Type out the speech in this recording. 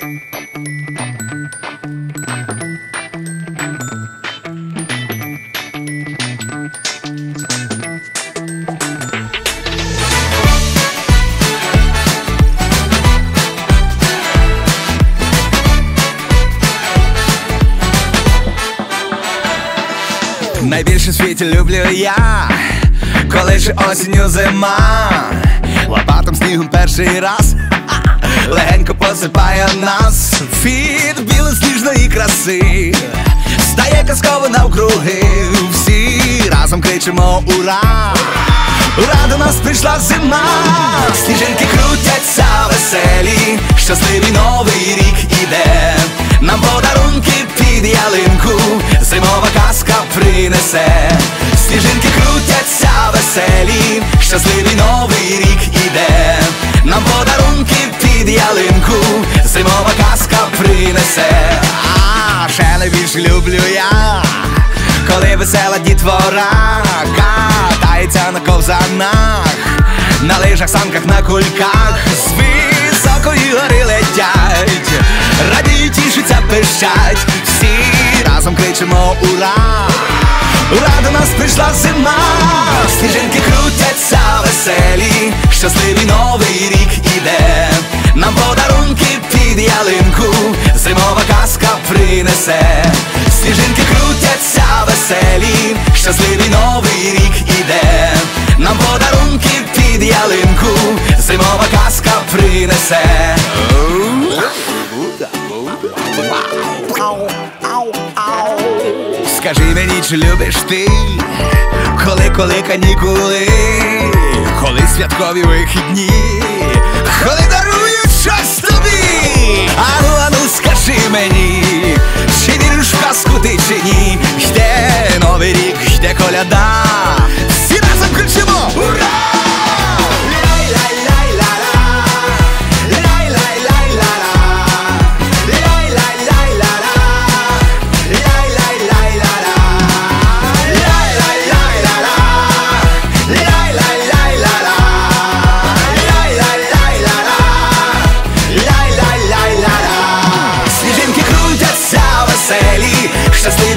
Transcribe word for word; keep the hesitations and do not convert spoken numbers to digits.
Найбільше в світі люблю я, коли ж осінню зима, лопатом снігом перший раз легенько посипає нас. Від білосніжної краси стає казково навкруги. Всі разом кричимо ура! Ура, до нас прийшла зима. Сніжинки крутяться веселі, щасливий новий рік іде. Нам подарунки під ялинку зимова казка принесе. Сніжинки крутяться веселі, щасливий новий рік іде. Нам подарунки під ялинку зимова казка принесе. А ще найбільше люблю я, коли весела дітвора катається на ковзанах, на лижах, санках, на кульках, з високої гори летять, радіють, тішаться, пищать. Всі разом кричимо ура! Ура, до нас прийшла зима. Сніжинки крутяться веселі, щасливий новий рік іде. Нам подарунки під ялинку зимова казка принесе. Сніжинки крутяться веселі, щасливий новий рік іде. Нам подарунки під ялинку зимова казка принесе. Скажи мені, чи любиш ти, коли, коли канікули, коли святкові вихідні, коли дарують щось тобі. Ану, ану, скажи мені, чи віриш в казку ти, чи ні? Йде новий рік, йде коляда, всі разом кричимо ура! Щасливі